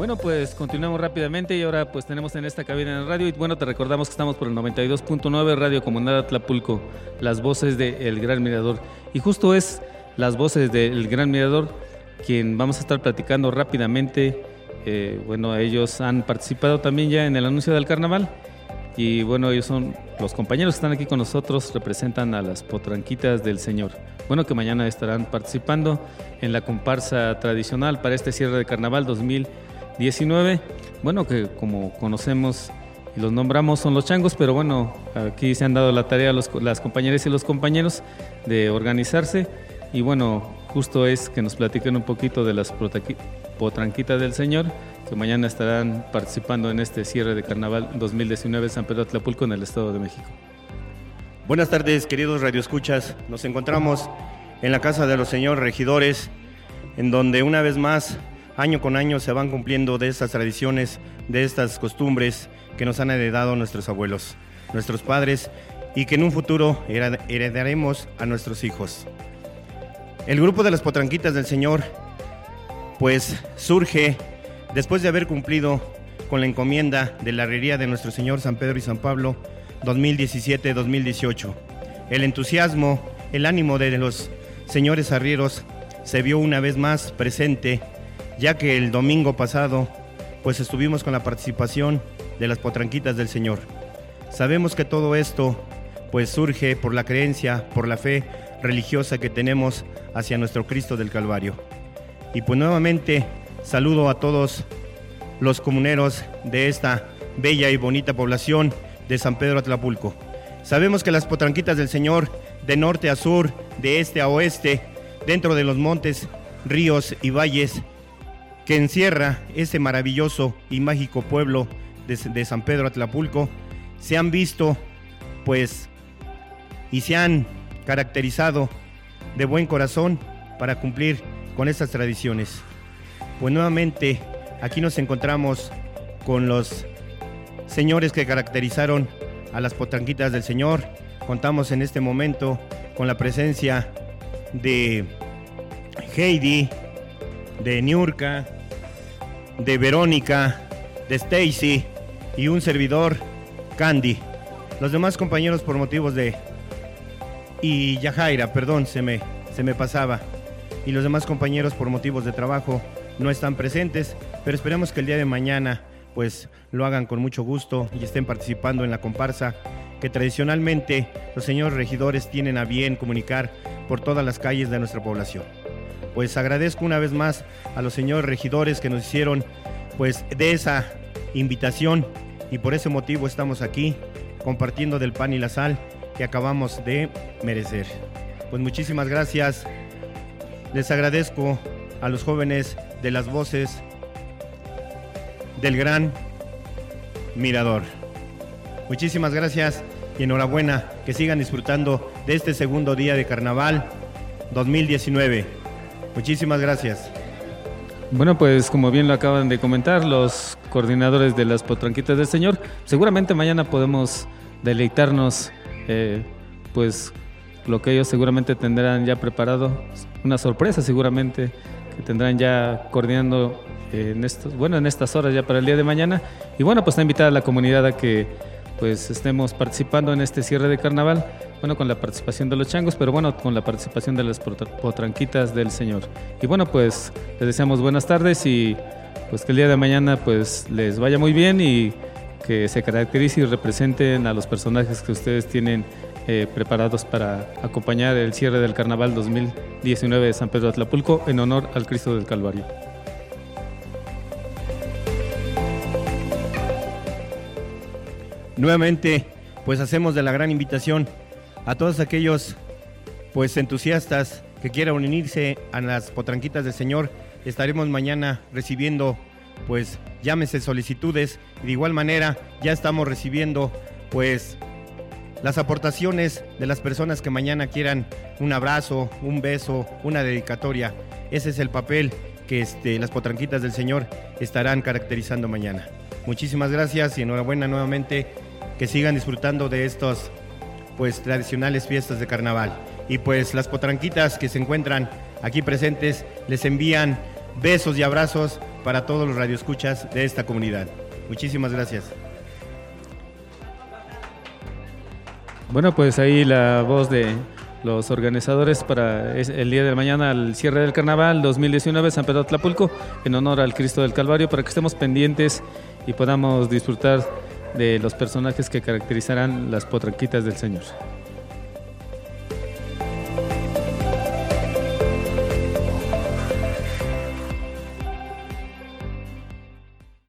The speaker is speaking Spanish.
Bueno, pues continuamos rápidamente y ahora pues tenemos en esta cabina de radio y bueno, te recordamos que estamos por el 92.9 Radio Comunidad Atlapulco, las voces de El Gran Mirador. Y justo es las voces del Gran Mirador quien vamos a estar platicando rápidamente. Bueno, ellos han participado también ya en el anuncio del carnaval y bueno, ellos son los compañeros que están aquí con nosotros, representan a las Potranquitas del Señor. Bueno, que mañana estarán participando en la comparsa tradicional para este cierre de carnaval 2019. Bueno, que como conocemos y los nombramos son los changos, pero bueno, aquí se han dado la tarea las compañeras y los compañeros de organizarse y bueno, justo es que nos platiquen un poquito de las Potranquitas del Señor, que mañana estarán participando en este cierre de carnaval 2019 en San Pedro Atlapulco en el Estado de México. Buenas tardes, queridos radioescuchas. Nos encontramos en la Casa de los Señores Regidores, en donde una vez más, año con año, se van cumpliendo de estas tradiciones, de estas costumbres que nos han heredado nuestros abuelos, nuestros padres, y que en un futuro heredaremos a nuestros hijos. El grupo de las Potranquitas del Señor, pues surge después de haber cumplido con la encomienda de la herrería de nuestro Señor San Pedro y San Pablo 2017-2018. El entusiasmo, el ánimo de los señores arrieros se vio una vez más presente, ya que el domingo pasado pues estuvimos con la participación de las Potranquitas del Señor. Sabemos que todo esto pues surge por la creencia, por la fe religiosa que tenemos hacia nuestro Cristo del Calvario. Y pues nuevamente saludo a todos los comuneros de esta bella y bonita población de San Pedro Atlapulco. Sabemos que las Potranquitas del Señor, de norte a sur, de este a oeste, dentro de los montes, ríos y valles, que encierra ese maravilloso y mágico pueblo de San Pedro Atlapulco, se han visto, pues, y se han caracterizado de buen corazón para cumplir con estas tradiciones. Pues nuevamente, aquí nos encontramos con los señores que caracterizaron a las Potranquitas del Señor. Contamos en este momento con la presencia de Heidi, de Niurka, de Verónica, de Stacy y un servidor, Candy. Los demás compañeros por motivos de... y Yajaira, perdón, se me pasaba. Y los demás compañeros por motivos de trabajo no están presentes, pero esperemos que el día de mañana pues lo hagan con mucho gusto y estén participando en la comparsa que tradicionalmente los señores regidores tienen a bien comunicar por todas las calles de nuestra población. Pues agradezco una vez más a los señores regidores que nos hicieron pues de esa invitación y por ese motivo estamos aquí compartiendo del pan y la sal que acabamos de merecer. Pues muchísimas gracias. Les agradezco a los jóvenes de las voces del Gran Mirador. Muchísimas gracias y enhorabuena, que sigan disfrutando de este segundo día de Carnaval 2019. Muchísimas gracias. Bueno, pues como bien lo acaban de comentar los coordinadores de las Potranquitas del Señor, seguramente mañana podemos deleitarnos pues lo que ellos seguramente tendrán ya preparado, una sorpresa seguramente que tendrán ya coordinando en estas horas ya para el día de mañana. Y bueno, pues a invitar a la comunidad a que pues estemos participando en este cierre de carnaval, bueno, con la participación de los changos, pero bueno, con la participación de las Potranquitas del Señor. Y bueno, pues les deseamos buenas tardes y pues que el día de mañana pues les vaya muy bien y que se caracterice y representen a los personajes que ustedes tienen preparados para acompañar el cierre del Carnaval 2019 de San Pedro Atlapulco en honor al Cristo del Calvario. Nuevamente, pues hacemos de la gran invitación a todos aquellos pues entusiastas que quieran unirse a las Potranquitas del Señor. Estaremos mañana recibiendo pues llámese solicitudes y de igual manera ya estamos recibiendo pues las aportaciones de las personas que mañana quieran un abrazo, un beso, una dedicatoria. Ese es el papel que las Potranquitas del Señor estarán caracterizando mañana. Muchísimas gracias y enhorabuena nuevamente, que sigan disfrutando de estos pues tradicionales fiestas de carnaval. Y pues las Potranquitas que se encuentran aquí presentes les envían besos y abrazos para todos los radioescuchas de esta comunidad. Muchísimas gracias. Bueno, pues ahí la voz de los organizadores para el día de mañana, al cierre del Carnaval 2019 San Pedro Tlapulco, en honor al Cristo del Calvario, para que estemos pendientes y podamos disfrutar de los personajes que caracterizarán las potranquitas del Señor.